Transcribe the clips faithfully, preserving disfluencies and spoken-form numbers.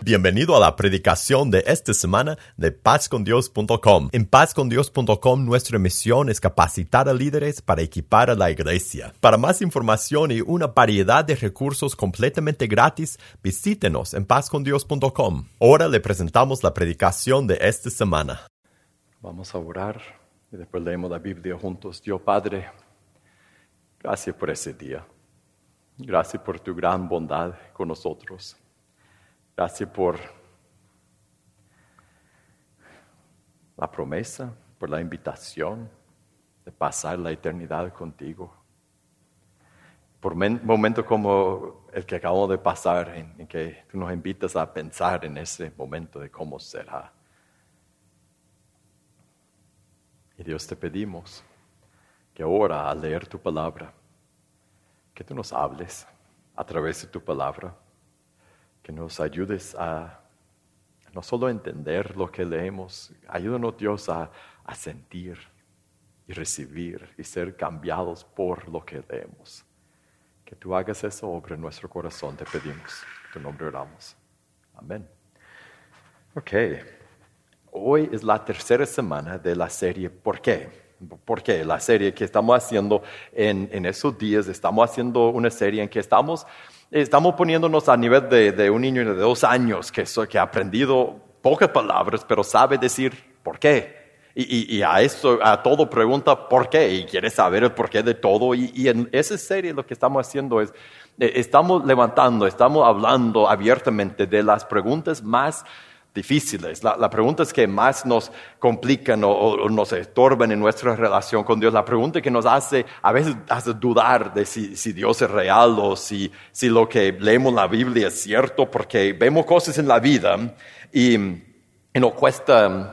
Bienvenido a la predicación de esta semana de paz con dios punto com. En paz con dios punto com nuestra misión es capacitar a líderes para equipar a la iglesia. Para más información y una variedad de recursos completamente gratis, visítenos en paz con dios punto com. Ahora le presentamos la predicación de esta semana. Vamos a orar y después leemos la Biblia juntos. Dios Padre, gracias por ese día. Gracias por tu gran bondad con nosotros. Gracias por la promesa, por la invitación de pasar la eternidad contigo. Por un momento como el que acabamos de pasar, en, en que tú nos invitas a pensar en ese momento de cómo será. Y Dios, te pedimos que ahora, al leer tu palabra, que tú nos hables a través de tu palabra, que nos ayudes a no solo entender lo que leemos, ayúdanos, Dios, a, a sentir y recibir y ser cambiados por lo que leemos. Que tú hagas esa obra en nuestro corazón, te pedimos. En tu nombre oramos. Amén. Ok. Hoy es la tercera semana de la serie ¿Por qué? ¿Por qué? La serie que estamos haciendo en, en esos días, estamos haciendo una serie en que estamos, estamos poniéndonos a nivel de, de un niño de dos años que, que ha aprendido pocas palabras, pero sabe decir ¿por qué? Y, y, y a eso, a todo pregunta ¿por qué? Y quiere saber el porqué de todo. Y, y en esa serie lo que estamos haciendo es, eh, estamos levantando, estamos hablando abiertamente de las preguntas más difíciles, las la preguntas que más nos complican o, o nos estorban en nuestra relación con Dios, la pregunta que nos hace, a veces hace dudar de si, si Dios es real o si, si lo que leemos en la Biblia es cierto, porque vemos cosas en la vida y, y nos cuesta...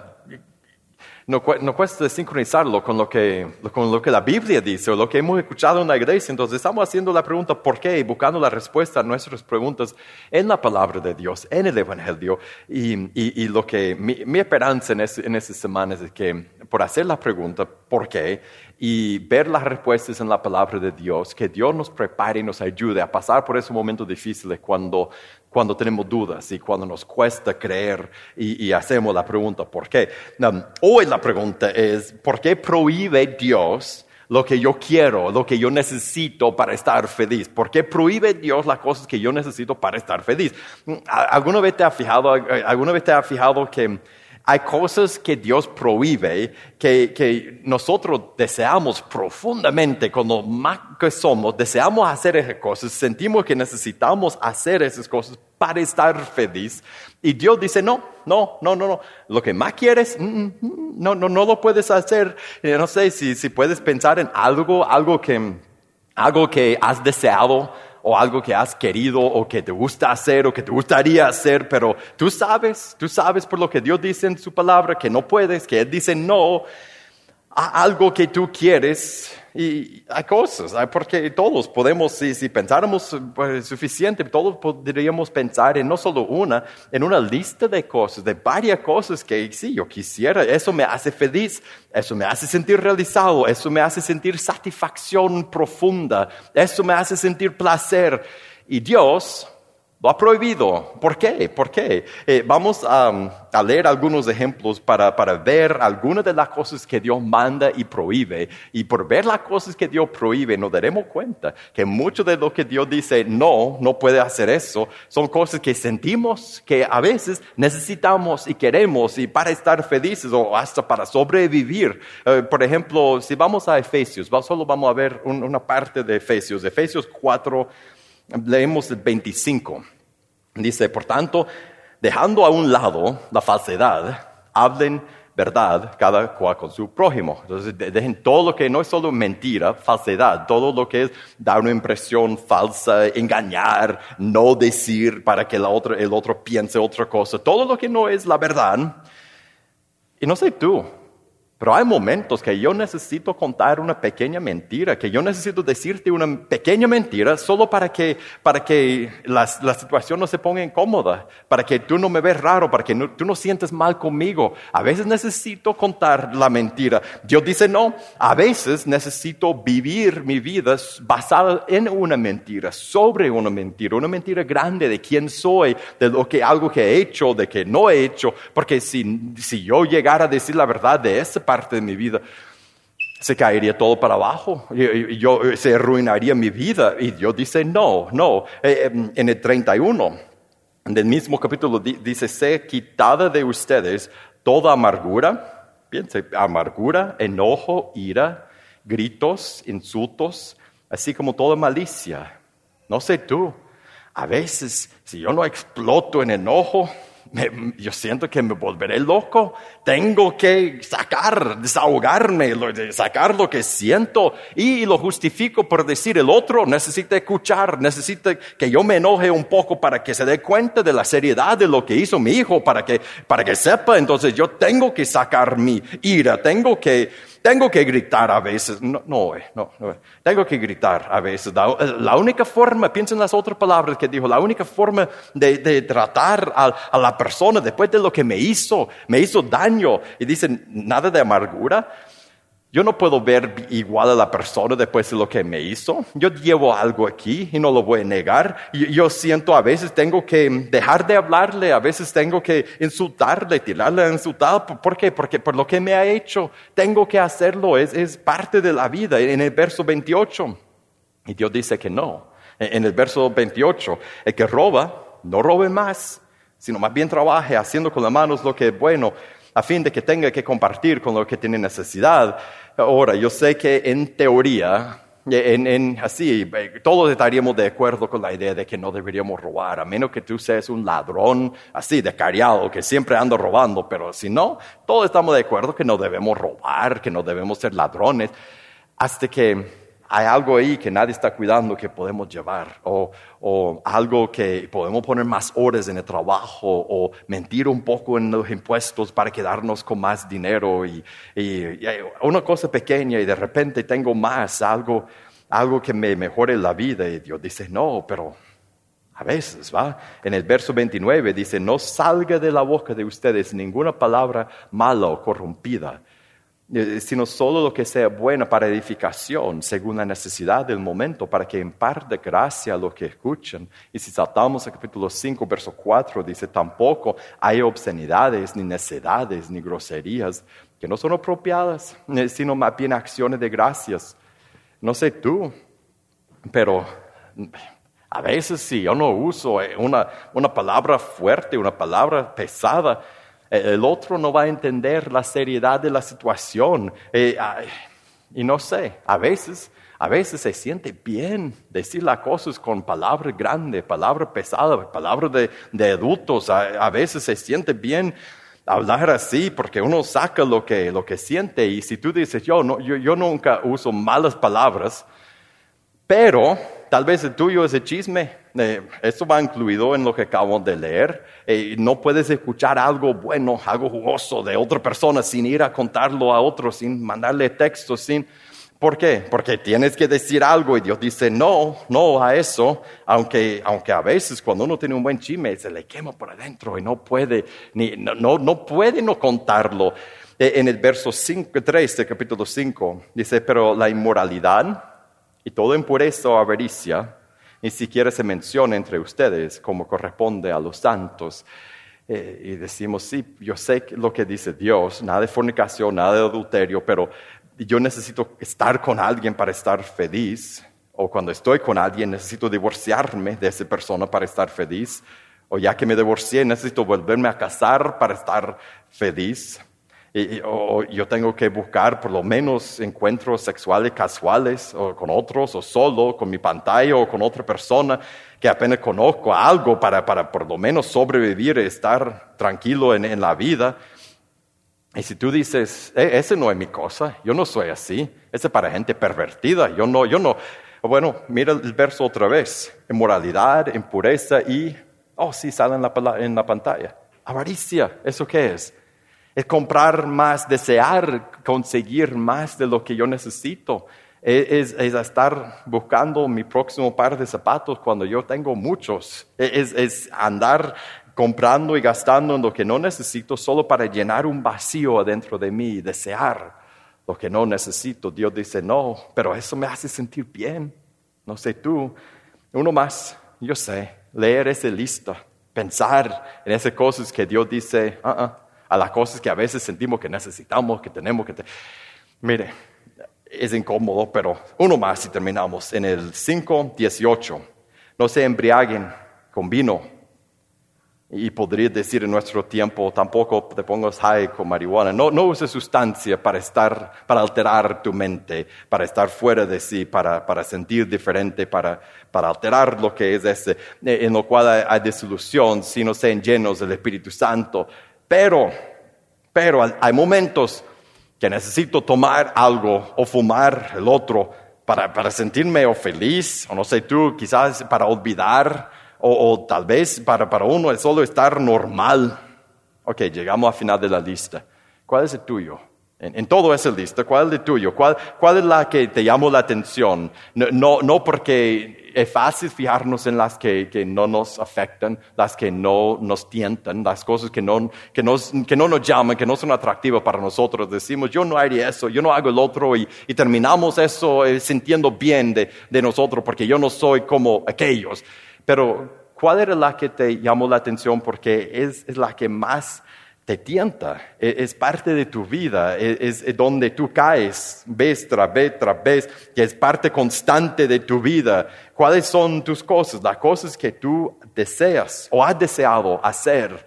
No, no cuesta sincronizarlo con lo, que, con lo que la Biblia dice o lo que hemos escuchado en la iglesia. Entonces estamos haciendo la pregunta ¿por qué? Y buscando la respuesta a nuestras preguntas en la palabra de Dios, en el Evangelio. Y, y, y lo que mi, mi esperanza en, ese, en esas semanas es que por hacer la pregunta ¿por qué? Y ver las respuestas en la palabra de Dios, que Dios nos prepare y nos ayude a pasar por esos momentos difíciles cuando, cuando tenemos dudas y cuando nos cuesta creer y, y hacemos la pregunta ¿por qué? Um, hoy la pregunta es ¿por qué prohíbe Dios lo que yo quiero, lo que yo necesito para estar feliz? ¿Por qué prohíbe Dios las cosas que yo necesito para estar feliz? ¿Alguna vez te has fijado, alguna vez te has fijado que hay cosas que Dios prohíbe que, que nosotros deseamos profundamente, cuando más que somos, deseamos hacer esas cosas, sentimos que necesitamos hacer esas cosas para estar feliz. Y Dios dice, no, no, no, no, no. Lo que más quieres, mm, mm, no, no, no lo puedes hacer. No sé si, si puedes pensar en algo, algo que, algo que has deseado, o algo que has querido o que te gusta hacer o que te gustaría hacer, pero tú sabes, tú sabes por lo que Dios dice en su palabra que no puedes, que Él dice no a algo que tú quieres. Y hay cosas, porque todos podemos, si, si pensáramos pues, suficiente, todos podríamos pensar en no solo una, en una lista de cosas, de varias cosas que sí, yo quisiera, eso me hace feliz, eso me hace sentir realizado, eso me hace sentir satisfacción profunda, eso me hace sentir placer. Y Dios lo ha prohibido. ¿Por qué? ¿Por qué? Eh, vamos a, a leer algunos ejemplos para, para ver algunas de las cosas que Dios manda y prohíbe. Y por ver las cosas que Dios prohíbe, nos daremos cuenta que mucho de lo que Dios dice, no, no puede hacer eso, son cosas que sentimos que a veces necesitamos y queremos y para estar felices o hasta para sobrevivir. Eh, por ejemplo, si vamos a Efesios, solo vamos a ver un, una parte de Efesios. Efesios cuatro, leemos el veinticinco. Dice, por tanto, dejando a un lado la falsedad, hablen verdad cada cual con su prójimo. Entonces, dejen todo lo que no es solo mentira, falsedad, todo lo que es dar una impresión falsa, engañar, no decir para que la otra, el otro piense otra cosa, todo lo que no es la verdad. Y no sé tú, Pero hay momentos que yo necesito contar una pequeña mentira, que yo necesito decirte una pequeña mentira solo para que, para que la, la situación no se ponga incómoda, para que tú no me ves raro, para que no, tú no sientes mal conmigo. A veces necesito contar la mentira. Dios dice no, a veces necesito vivir mi vida basada en una mentira, sobre una mentira, una mentira grande de quién soy, de lo que, algo que he hecho, de que no he hecho, porque si, si yo llegara a decir la verdad de ese parte de mi vida, se caería todo para abajo, y yo, se arruinaría mi vida. Y Dios dice no, no. En el treinta y uno del mismo capítulo dice, sé quitada de ustedes toda amargura, piense, amargura, enojo, ira, gritos, insultos, así como toda malicia. No sé tú, a veces si yo no exploto en enojo, Me, yo siento que me volveré loco. Tengo que sacar, desahogarme, sacar lo que siento y lo justifico por decir el otro necesita escuchar, necesita que yo me enoje un poco para que se dé cuenta de la seriedad de lo que hizo mi hijo, para que, para que sepa. Entonces yo tengo que sacar mi ira, tengo que, tengo que gritar a veces. No, no, no, no. Tengo que gritar a veces. La, la única forma, piensa en las otras palabras que dijo, la única forma de, de tratar a, a la persona después de lo que me hizo, me hizo daño. Y dicen, nada de amargura. Yo no puedo ver igual a la persona después de lo que me hizo. Yo llevo algo aquí y no lo voy a negar. Yo, yo siento a veces tengo que dejar de hablarle, a veces tengo que insultarle, tirarle a insultar. ¿Por qué? Porque por lo que me ha hecho, tengo que hacerlo. Es, es parte de la vida. En el verso veintiocho. Y Dios dice que no. En el verso veintiocho, el que roba, no robe más, sino más bien trabaje haciendo con las manos lo que es bueno, a fin de que tenga que compartir con lo que tiene necesidad. Ahora, yo sé que en teoría, en, en, así, todos estaríamos de acuerdo con la idea de que no deberíamos robar, a menos que tú seas un ladrón así, descarriado, que siempre anda robando. Pero si no, todos estamos de acuerdo que no debemos robar, que no debemos ser ladrones, hasta que hay algo ahí que nadie está cuidando que podemos llevar, o, o algo que podemos poner más horas en el trabajo, o mentir un poco en los impuestos para quedarnos con más dinero, y, y, y una cosa pequeña y de repente tengo más, algo, algo que me mejore la vida. Y Dios dice, no, pero a veces, ¿va? En el verso veintinueve dice, no salga de la boca de ustedes ninguna palabra mala o corrompida, sino solo lo que sea buena para edificación, según la necesidad del momento, para que imparta gracia a los que escuchan. Y si saltamos al capítulo cinco, verso cuatro, dice, tampoco hay obscenidades, ni necedades, ni groserías, que no son apropiadas, sino más bien acciones de gracias. No sé tú, pero a veces si yo no uso una, una palabra fuerte, una palabra pesada, el otro no va a entender la seriedad de la situación. Eh, y no sé, a veces, a veces se siente bien decir las cosas con palabras grandes, palabras pesadas, palabras de, de adultos. A, a veces se siente bien hablar así porque uno saca lo que, lo que siente. Y si tú dices, yo, no, yo, yo nunca uso malas palabras, pero tal vez el tuyo es el chisme. Eh, esto va incluido en lo que acabo de leer. Eh, no puedes escuchar algo bueno, algo jugoso de otra persona sin ir a contarlo a otro, sin mandarle textos, sin... ¿Por qué? Porque tienes que decir algo y Dios dice no, no a eso, aunque, aunque a veces cuando uno tiene un buen chisme se le quema por adentro y no puede, ni, no, no, no puede no contarlo. Eh, en el verso cinco, tres del capítulo cinco dice, pero la inmoralidad y toda impureza o avaricia ni siquiera se menciona entre ustedes como corresponde a los santos. Eh, y decimos, sí, yo sé lo que dice Dios, nada de fornicación, nada de adulterio, pero yo necesito estar con alguien para estar feliz, o cuando estoy con alguien necesito divorciarme de esa persona para estar feliz, o ya que me divorcié necesito volverme a casar para estar feliz. Y, o yo tengo que buscar por lo menos encuentros sexuales casuales o con otros, o solo con mi pantalla o con otra persona que apenas conozco, algo para, para por lo menos sobrevivir y estar tranquilo en, en la vida. Y si tú dices, eh, ese no es mi cosa, yo no soy así, ese es para gente pervertida, yo no, yo no. Bueno, mira el verso otra vez, inmoralidad, impureza y, oh sí, sale en la, en la pantalla, avaricia, ¿eso qué es? Es comprar más, desear conseguir más de lo que yo necesito. Es, es estar buscando mi próximo par de zapatos cuando yo tengo muchos. Es, es andar comprando y gastando en lo que no necesito solo para llenar un vacío adentro de mí y desear lo que no necesito. Dios dice, no, pero eso me hace sentir bien. No sé tú. Uno más, yo sé, leer esa lista, pensar en esas cosas que Dios dice, uh-uh, a las cosas que a veces sentimos que necesitamos, que tenemos que... Te... Mire, es incómodo, pero uno más y terminamos. En el cinco dieciocho, no se embriaguen con vino. Y podría decir en nuestro tiempo, tampoco te pongas high con marihuana. No, no uses sustancia para estar, para alterar tu mente, para estar fuera de sí, para, para sentir diferente, para, para alterar lo que es ese, en lo cual hay, hay desilusión, si no sean llenos del Espíritu Santo. Pero, pero hay momentos que necesito tomar algo o fumar el otro para, para sentirme o feliz, o no sé tú, quizás para olvidar. O, o tal vez para, para uno es solo estar normal. Ok, llegamos al final de la lista. ¿Cuál es el tuyo? En, en toda esa lista, ¿cuál es el tuyo? ¿Cuál, cuál es la que te llamó la atención? No, no, no porque es fácil fijarnos en las que, que no nos afectan, las que no nos tientan, las cosas que no, que, nos, que no nos llaman, que no son atractivas para nosotros. Decimos, yo no haría eso, yo no hago el otro, y, y terminamos eso eh, sintiendo bien de, de nosotros porque yo no soy como aquellos. Pero, ¿cuál era la que te llamó la atención? Porque es, es la que más te tienta, es, es parte de tu vida, es, es donde tú caes vez tras vez tras vez, que es parte constante de tu vida. ¿Cuáles son tus cosas? Las cosas que tú deseas o has deseado hacer.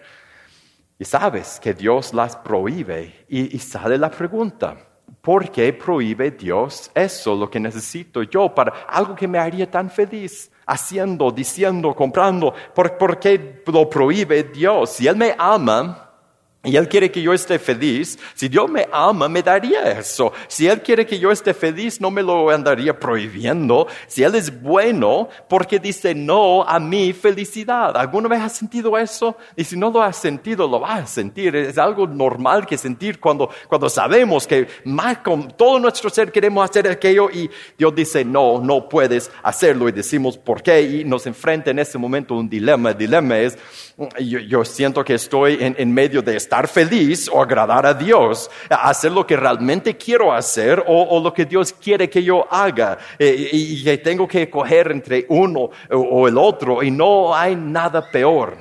Y sabes que Dios las prohíbe. Y, y sale la pregunta, ¿por qué prohíbe Dios eso, lo que necesito yo para algo que me haría tan feliz? Haciendo, diciendo, comprando. ¿Por, ¿Por qué lo prohíbe Dios? Si Él me ama y Él quiere que yo esté feliz, si Dios me ama, me daría eso. Si Él quiere que yo esté feliz, no me lo andaría prohibiendo. Si Él es bueno, ¿por qué dice no a mi felicidad? ¿Alguna vez has sentido eso? Y si no lo has sentido, lo vas a sentir. Es algo normal que sentir cuando, cuando sabemos que más con todo nuestro ser queremos hacer aquello y Dios dice no, no puedes hacerlo. Y decimos ¿por qué? Y nos enfrenta en ese momento un dilema. El dilema es, yo, yo siento que estoy en, en medio de estar feliz o agradar a Dios, hacer lo que realmente quiero hacer o, o lo que Dios quiere que yo haga, eh, y, y tengo que escoger entre uno o, o el otro, y no hay nada peor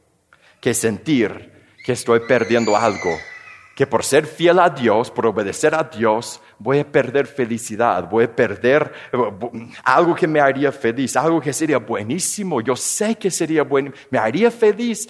que sentir que estoy perdiendo algo, que por ser fiel a Dios, por obedecer a Dios, voy a perder felicidad, voy a perder algo que me haría feliz, algo que sería buenísimo, yo sé que sería bueno, me haría feliz,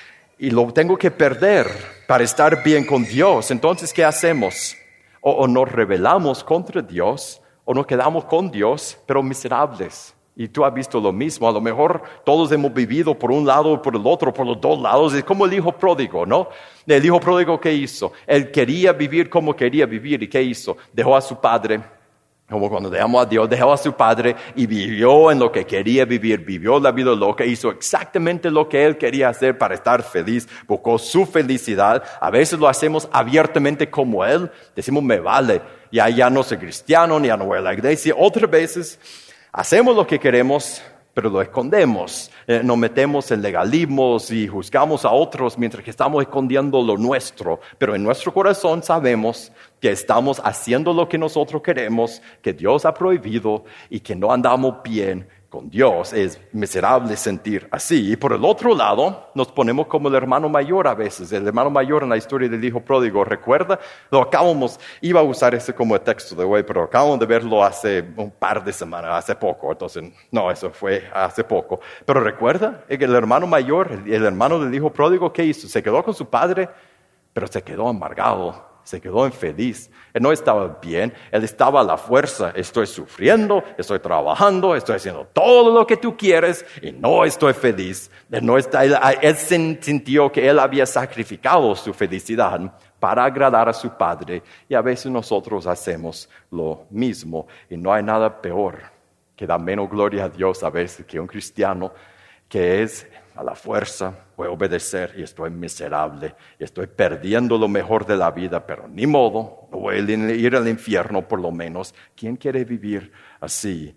y lo tengo que perder para estar bien con Dios. Entonces, ¿qué hacemos? O, o nos rebelamos contra Dios, o nos quedamos con Dios, pero miserables. Y tú has visto lo mismo. A lo mejor todos hemos vivido por un lado o por el otro, por los dos lados. Es como el hijo pródigo, ¿no? El hijo pródigo, ¿qué hizo? Él quería vivir como quería vivir. ¿Y qué hizo? Dejó a su padre. Como cuando dejamos a Dios, dejó a su padre y vivió en lo que quería vivir, vivió la vida loca, hizo exactamente lo que él quería hacer para estar feliz, buscó su felicidad. A veces lo hacemos abiertamente como él, decimos me vale, ya, ya no soy cristiano, ya no voy a la iglesia. Otras veces hacemos lo que queremos, pero lo escondemos, eh, nos metemos en legalismos y juzgamos a otros mientras que estamos escondiendo lo nuestro. Pero en nuestro corazón sabemos que estamos haciendo lo que nosotros queremos, que Dios ha prohibido y que no andamos bien con Dios. Es miserable sentir así. Y por el otro lado, nos ponemos como el hermano mayor a veces. El hermano mayor en la historia del hijo pródigo, ¿recuerda? Lo acabamos, iba a usar ese como el texto de hoy, pero acabamos de verlo hace un par de semanas, hace poco. Entonces, no, eso fue hace poco. Pero ¿recuerda? El hermano mayor, el hermano del hijo pródigo, ¿qué hizo? Se quedó con su padre, pero se quedó amargado. Se quedó infeliz. Él no estaba bien. Él estaba a la fuerza. Estoy sufriendo, estoy trabajando, estoy haciendo todo lo que tú quieres y no estoy feliz. Él, no está, él, él sintió que él había sacrificado su felicidad para agradar a su padre. Y a veces nosotros hacemos lo mismo. Y no hay nada peor que dar menos gloria a Dios a veces que un cristiano que es a la fuerza, voy a obedecer y estoy miserable, y estoy perdiendo lo mejor de la vida, pero ni modo, no voy a ir al infierno por lo menos. ¿Quién quiere vivir así?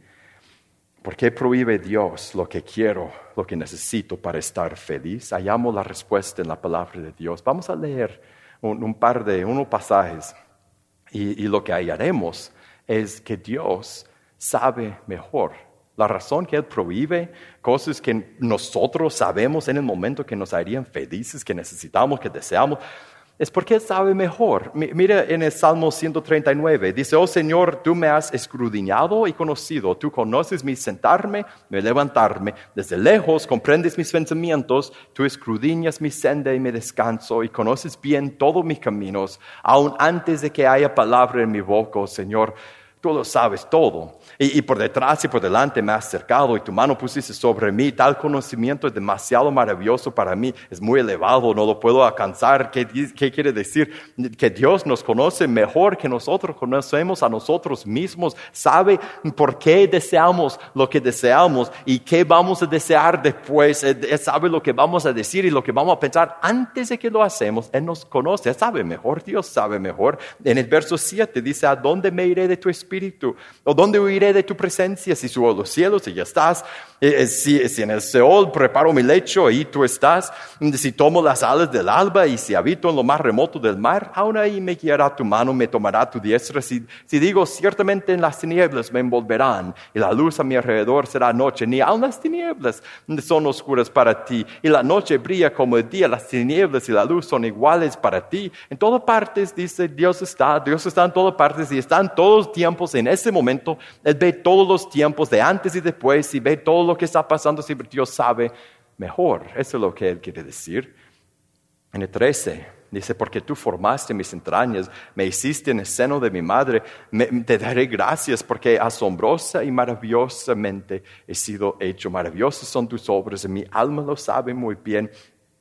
¿Por qué prohíbe Dios lo que quiero, lo que necesito para estar feliz? Hallamos la respuesta en la palabra de Dios. Vamos a leer un, un par de unos pasajes y, y lo que hallaremos es que Dios sabe mejor. La razón que Él prohíbe cosas que nosotros sabemos en el momento que nos harían felices, que necesitamos, que deseamos, es porque Él sabe mejor. Mira en el Salmo ciento treinta y nueve, dice, oh Señor, tú me has escudriñado y conocido, tú conoces mi sentarme, mi levantarme, desde lejos comprendes mis pensamientos, tú escudriñas mi senda y mi descanso y conoces bien todos mis caminos, aun antes de que haya palabra en mi boca, oh Señor. Tú lo sabes todo. Y, y por detrás y por delante me has cercado y tu mano pusiste sobre mí. Tal conocimiento es demasiado maravilloso para mí. Es muy elevado, no lo puedo alcanzar. ¿Qué, qué quiere decir? Que Dios nos conoce mejor que nosotros conocemos a nosotros mismos. Sabe por qué deseamos lo que deseamos y qué vamos a desear después. Él sabe lo que vamos a decir y lo que vamos a pensar antes de que lo hacemos. Él nos conoce, Él sabe mejor. Dios sabe mejor. En el verso siete dice, ¿a dónde me iré de tu espíritu? Espíritu, ¿o dónde huiré de tu presencia? Si subo a los cielos y ya estás, eh, si, si en el Seol preparo mi lecho y tú estás, si tomo las alas del alba y si habito en lo más remoto del mar, aún ahí me guiará tu mano, me tomará tu diestra. Si, si digo, ciertamente en las tinieblas me envolverán y la luz a mi alrededor será noche, ni aun las tinieblas son oscuras para ti y la noche brilla como el día, las tinieblas y la luz son iguales para ti. En todas partes, dice, Dios está, Dios está en todas partes y está en todos los tiempos. En ese momento, Él ve todos los tiempos de antes y después y ve todo lo que está pasando. Siempre Dios sabe mejor. Eso es lo que Él quiere decir. En el trece, dice, porque tú formaste mis entrañas, me hiciste en el seno de mi madre, me, te daré gracias porque asombrosa y maravillosamente he sido hecho. Maravillosas son tus obras y mi alma lo sabe muy bien.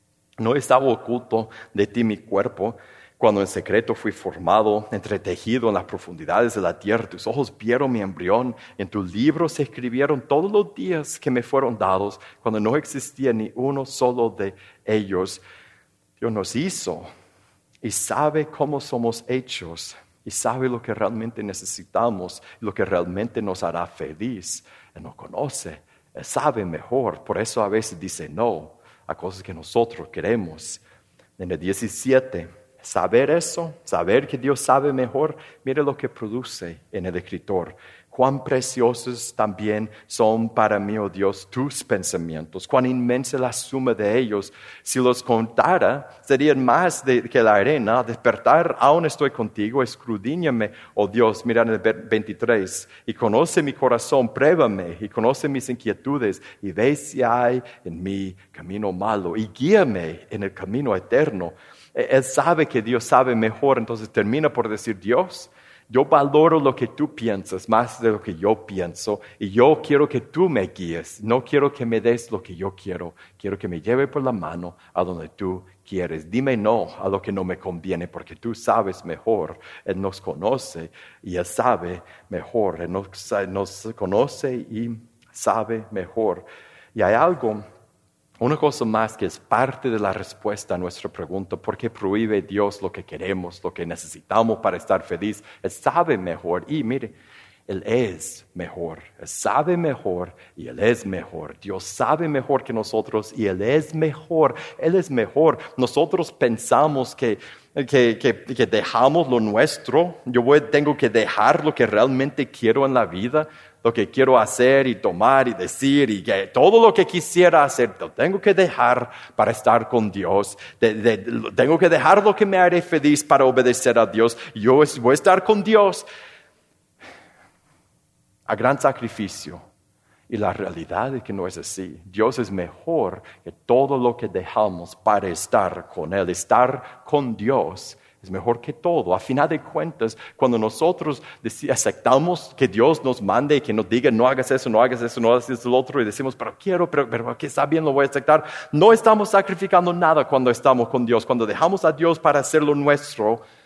No estaba oculto de ti mi cuerpo, cuando en secreto fui formado, entretejido en las profundidades de la tierra. Tus ojos vieron mi embrión, en tu libro se escribieron todos los días que me fueron dados, cuando no existía ni uno solo de ellos. Dios nos hizo y sabe cómo somos hechos y sabe lo que realmente necesitamos, lo que realmente nos hará feliz. Él nos conoce, Él sabe mejor, por eso a veces dice no a cosas que nosotros queremos. En el diecisiete, saber eso, saber que Dios sabe mejor, mire lo que produce en el escritor. Cuán preciosos también son para mí, oh Dios, tus pensamientos. Cuán inmensa la suma de ellos. Si los contara, serían más de, que la arena. Despertar, aún estoy contigo. Escudriñame, oh Dios. Mira en el veintitrés. Y conoce mi corazón, pruébame. Y conoce mis inquietudes. Y ve si hay en mí camino malo. Y guíame en el camino eterno. Él sabe que Dios sabe mejor. Entonces termina por decir, Dios, yo valoro lo que tú piensas más de lo que yo pienso y yo quiero que tú me guíes. No quiero que me des lo que yo quiero. Quiero que me lleve por la mano a donde tú quieres. Dime no a lo que no me conviene porque tú sabes mejor. Él nos conoce y Él sabe mejor. Él nos, nos conoce y sabe mejor. Y hay algo, una cosa más que es parte de la respuesta a nuestra pregunta, ¿por qué prohíbe Dios lo que queremos, lo que necesitamos para estar feliz? Él sabe mejor y mire, Él es mejor, Él sabe mejor y Él es mejor. Dios sabe mejor que nosotros y Él es mejor, Él es mejor. Nosotros pensamos que, que, que, que dejamos lo nuestro, yo voy, tengo que dejar lo que realmente quiero en la vida, lo que quiero hacer y tomar y decir y que todo lo que quisiera hacer, lo tengo que dejar para estar con Dios. De, de, tengo que dejar lo que me haré feliz para obedecer a Dios. Yo voy a estar con Dios a gran sacrificio. Y la realidad es que no es así. Dios es mejor que todo lo que dejamos para estar con Él. Estar con Dios es mejor que todo. A final de cuentas, cuando nosotros aceptamos que Dios nos mande y que nos diga no hagas eso, no hagas eso, no hagas eso, lo otro, y decimos, pero quiero, pero, pero que está bien, lo voy a aceptar. No estamos sacrificando nada cuando estamos con Dios. Cuando dejamos a Dios para hacer lo nuestro,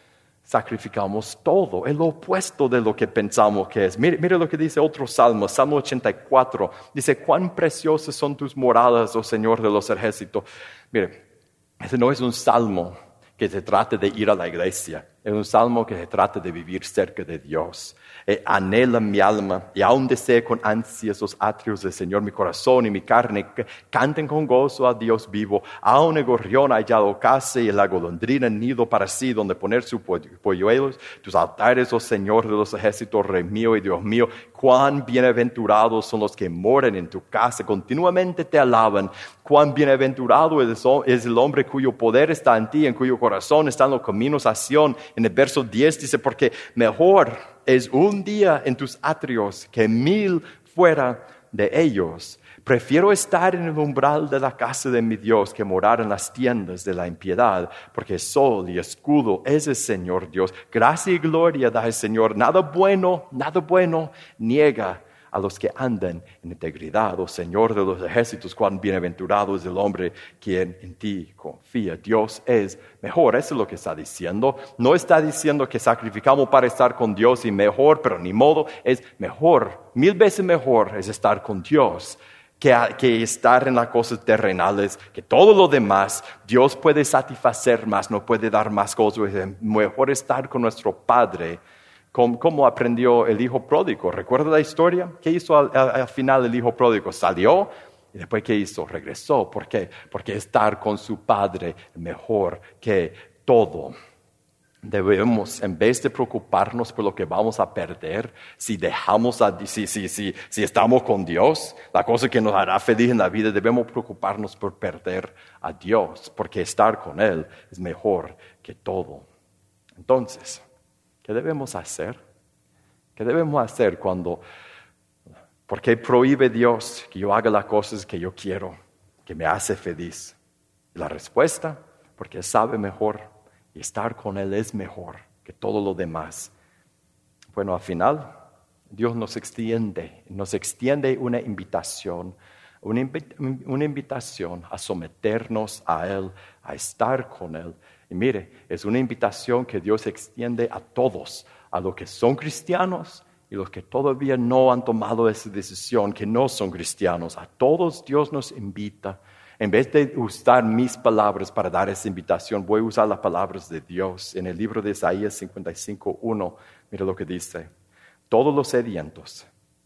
sacrificamos todo, el opuesto de lo que pensamos que es. Mire, mire lo que dice otro salmo, Salmo ochenta y cuatro. Dice, cuán preciosas son tus moradas, oh Señor de los ejércitos. Mire, ese no es un salmo que se trate de ir a la iglesia. Es un salmo que se trata de vivir cerca de Dios. Eh, anhela mi alma y aún desea con ansias los atrios del Señor. Mi corazón y mi carne canten con gozo a Dios vivo. Aún el gorrión ha hallado casa y la golondrina nido para sí, donde poner sus polluelos. Tus altares, oh Señor de los ejércitos, Rey mío y Dios mío. Cuán bienaventurados son los que moran en tu casa, continuamente te alaban. Cuán bienaventurado es el hombre cuyo poder está en ti, en cuyo corazón están los caminos a Sión. En el verso diez dice, porque mejor es un día en tus atrios que mil fuera de ellos. Prefiero estar en el umbral de la casa de mi Dios que morar en las tiendas de la impiedad, porque sol y escudo es el Señor Dios. Gracia y gloria da el Señor. Nada bueno, nada bueno niega a los que andan en integridad. Oh Señor de los ejércitos, cuán bienaventurado es el hombre quien en ti confía. Dios es mejor, eso es lo que está diciendo. No está diciendo que sacrificamos para estar con Dios y mejor, pero ni modo, es mejor, mil veces mejor es estar con Dios que, que estar en las cosas terrenales, que todo lo demás Dios puede satisfacer más, no puede dar más cosas. Es mejor estar con nuestro Padre. ¿Cómo aprendió el hijo pródigo? ¿Recuerda la historia? ¿Qué hizo al, al, al final el hijo pródigo? Salió y después ¿qué hizo? Regresó. ¿Por qué? Porque estar con su padre es mejor que todo. Debemos, en vez de preocuparnos por lo que vamos a perder, si dejamos, a, si, si, si, si estamos con Dios, la cosa que nos hará feliz en la vida, debemos preocuparnos por perder a Dios, porque estar con Él es mejor que todo. Entonces, ¿qué debemos hacer? ¿Qué debemos hacer cuando, por qué prohíbe Dios que yo haga las cosas que yo quiero, que me hace feliz? La respuesta, porque Él sabe mejor y estar con Él es mejor que todo lo demás. Bueno, al final, Dios nos extiende, nos extiende una invitación, una, invi- una invitación a someternos a Él, a estar con Él. Y mire, es una invitación que Dios extiende a todos, a los que son cristianos y los que todavía no han tomado esa decisión, que no son cristianos. A todos Dios nos invita. En vez de usar mis palabras para dar esa invitación, voy a usar las palabras de Dios. En el libro de Isaías cincuenta y cinco, uno, mira lo que dice. Todos los sedientos,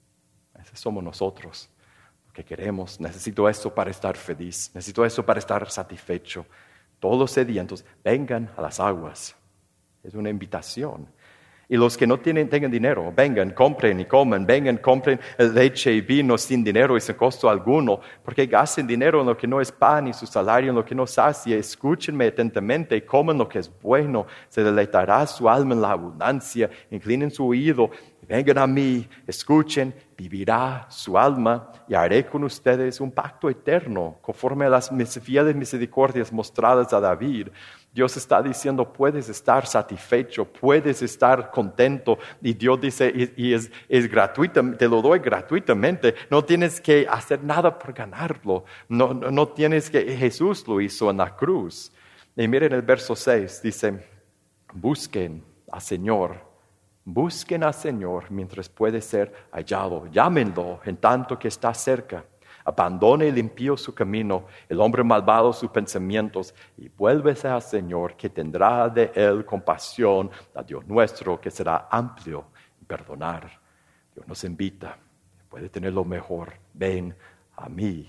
esos somos nosotros, lo que queremos. Necesito eso para estar feliz, necesito eso para estar satisfecho. Todos los sedientos, vengan a las aguas. Es una invitación. Y los que no tienen, tengan dinero, vengan, compren y coman, vengan, compren leche y vino sin dinero y sin costo alguno, porque gasten dinero en lo que no es pan y su salario en lo que no sacia. Escúchenme atentamente y coman lo que es bueno, se deleitará su alma en la abundancia. Inclinen su oído, vengan a mí, escuchen, vivirá su alma y haré con ustedes un pacto eterno, conforme a las fieles misericordias mostradas a David. Dios está diciendo, puedes estar satisfecho, puedes estar contento. Y Dios dice, y, y es, es gratuito, te lo doy gratuitamente. No tienes que hacer nada por ganarlo. No, no, no tienes que, Jesús lo hizo en la cruz. Y miren el verso seis, dice, busquen al Señor. Busquen al Señor mientras puede ser hallado. Llámenlo en tanto que está cerca. Abandone el impío su camino, el hombre malvado sus pensamientos, y vuélvese al Señor, que tendrá de él compasión, a Dios nuestro, que será amplio en perdonar. Dios nos invita, puede tener lo mejor, ven a mí.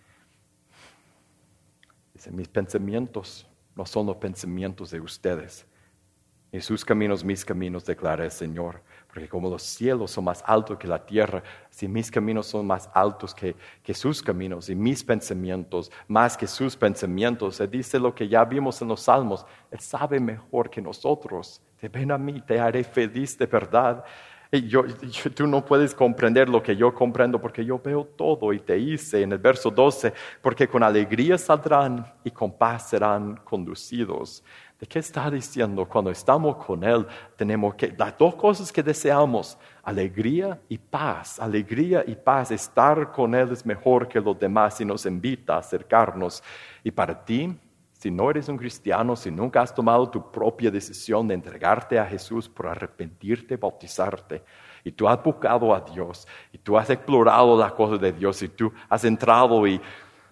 Dice, mis pensamientos no son los pensamientos de ustedes. Y sus caminos, mis caminos, declara el Señor. Porque como los cielos son más altos que la tierra, si mis caminos son más altos que, que sus caminos, y mis pensamientos más que sus pensamientos, Él dice lo que ya vimos en los Salmos, Él sabe mejor que nosotros. Te ven a mí, te haré feliz de verdad. Y yo, yo, tú no puedes comprender lo que yo comprendo, porque yo veo todo y te hice. En el verso doce, porque con alegría saldrán y con paz serán conducidos. ¿De qué está diciendo? Cuando estamos con Él, tenemos que, las dos cosas que deseamos, alegría y paz. Alegría y paz. Estar con Él es mejor que los demás y nos invita a acercarnos. Y para ti, Si no eres un cristiano, si nunca has tomado tu propia decisión de entregarte a Jesús por arrepentirte, bautizarte, y tú has buscado a Dios, y tú has explorado las cosas de Dios, y tú has entrado y...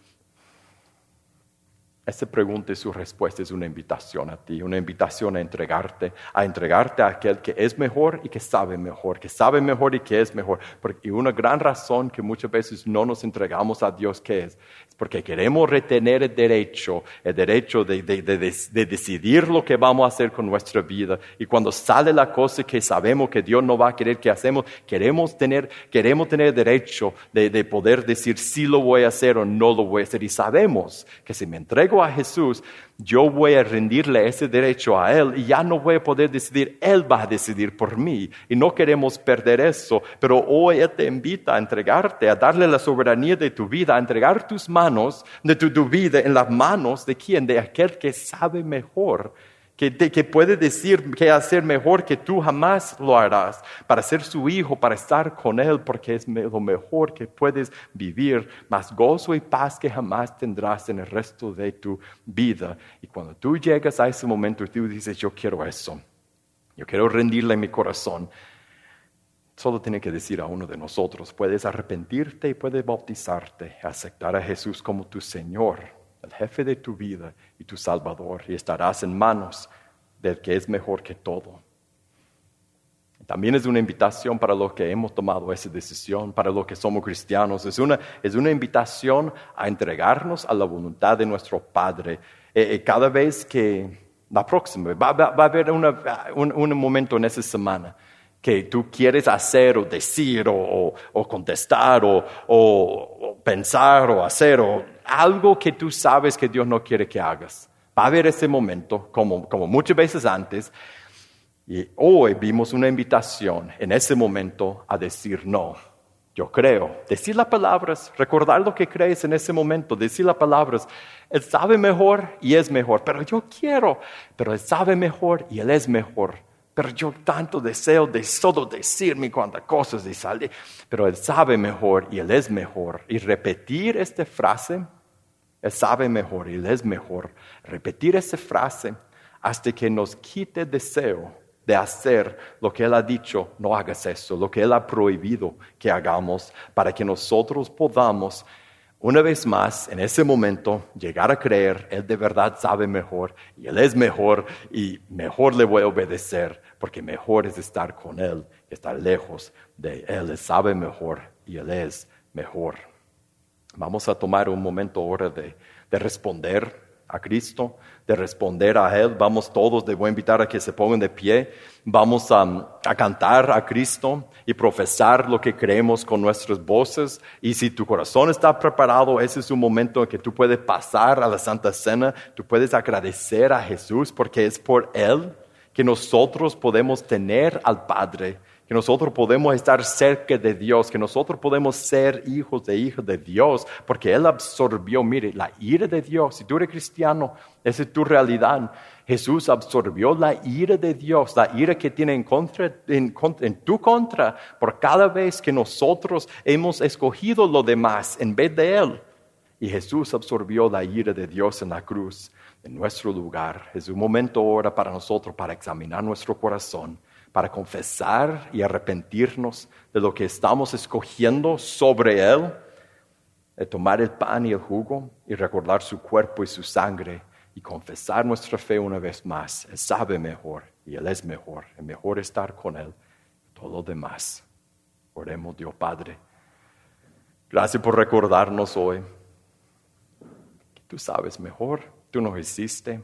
Esa pregunta y su respuesta es una invitación a ti, una invitación a entregarte, a entregarte a aquel que es mejor y que sabe mejor, que sabe mejor y que es mejor. Y una gran razón que muchas veces no nos entregamos a Dios, ¿qué es? Es porque queremos retener el derecho, el derecho de, de, de, de, de decidir lo que vamos a hacer con nuestra vida. Y cuando sale la cosa que sabemos que Dios no va a querer que hacemos, queremos tener, queremos tener el derecho de, de poder decir si lo voy a hacer o no lo voy a hacer. Y sabemos que si me entrego a Jesús, yo voy a rendirle ese derecho a Él y ya no voy a poder decidir, Él va a decidir por mí. Y no queremos perder eso, pero hoy Él te invita a entregarte, a darle la soberanía de tu vida, a entregar tus manos, de tu, tu vida en las manos de quién, de aquel que sabe mejor, que, de, que puede decir que hacer mejor que tú jamás lo harás, para ser su hijo, para estar con Él, porque es lo mejor que puedes vivir, más gozo y paz que jamás tendrás en el resto de tu vida. Y cuando tú llegas a ese momento, tú dices, yo quiero eso, yo quiero rendirle mi corazón. Solo tiene que decir a uno de nosotros, puedes arrepentirte y puedes bautizarte, aceptar a Jesús como tu Señor, el jefe de tu vida y tu Salvador, y estarás en manos del que es mejor que todo. También es una invitación para los que hemos tomado esa decisión, para los que somos cristianos. Es una, es una invitación a entregarnos a la voluntad de nuestro Padre. Eh, eh, cada vez que, la próxima, va, va, va a haber una, un, un momento en esa semana que tú quieres hacer o decir o, o, o contestar o, o, o pensar o hacer o algo que tú sabes que Dios no quiere que hagas. Va a haber ese momento, como, como muchas veces antes, y hoy vimos una invitación en ese momento a decir no. Yo creo, decir las palabras, recordar lo que crees en ese momento, decir las palabras. Él sabe mejor y es mejor, pero yo quiero, pero Él sabe mejor y Él es mejor. Pero yo tanto deseo de solo decirme cuantas cosas y salir. Pero Él sabe mejor y Él es mejor. Y repetir esta frase, Él sabe mejor y Él es mejor. Repetir esta frase hasta que nos quite el deseo de hacer lo que Él ha dicho, no hagas eso, lo que Él ha prohibido que hagamos, para que nosotros podamos, una vez más, en ese momento, llegar a creer, Él de verdad sabe mejor, y Él es mejor, y mejor le voy a obedecer, porque mejor es estar con Él, estar lejos de Él. Él sabe mejor, y Él es mejor. Vamos a tomar un momento ahora de, de responder a Cristo, de responder a Él. Vamos todos, les voy a invitar a que se pongan de pie. Vamos a, a cantar a Cristo y profesar lo que creemos con nuestras voces. Y si tu corazón está preparado, ese es un momento en que tú puedes pasar a la Santa Cena. Tú puedes agradecer a Jesús porque es por Él que nosotros podemos tener al Padre, que nosotros podemos estar cerca de Dios, que nosotros podemos ser hijos de hijas de Dios, porque Él absorbió, mire, la ira de Dios. Si tú eres cristiano, esa es tu realidad. Jesús absorbió la ira de Dios, la ira que tiene en, contra, en, en tu contra, por cada vez que nosotros hemos escogido lo demás en vez de Él. Y Jesús absorbió la ira de Dios en la cruz, en nuestro lugar. Es un momento ahora para nosotros, para examinar nuestro corazón, para confesar y arrepentirnos de lo que estamos escogiendo sobre Él, de tomar el pan y el jugo y recordar su cuerpo y su sangre y confesar nuestra fe una vez más. Él sabe mejor y Él es mejor. Es mejor estar con Él que todo lo demás. Oremos, Dios Padre. Gracias por recordarnos hoy que tú sabes mejor, tú nos hiciste,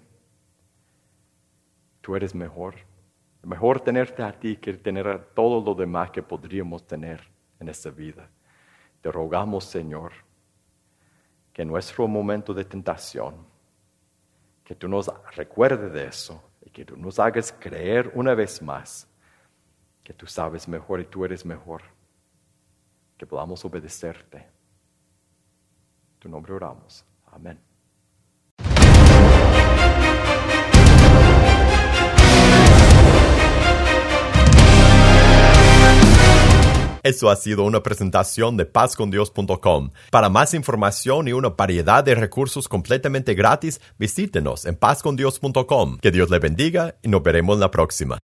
tú eres mejor. Mejor tenerte a ti que tener a todo lo demás que podríamos tener en esta vida. Te rogamos, Señor, que en nuestro momento de tentación, que tú nos recuerdes de eso y que tú nos hagas creer una vez más que tú sabes mejor y tú eres mejor, que podamos obedecerte. En tu nombre oramos. Amén. Eso ha sido una presentación de paz con dios punto com. Para más información y una variedad de recursos completamente gratis, visítenos en paz con dios punto com. Que Dios le bendiga y nos veremos la próxima.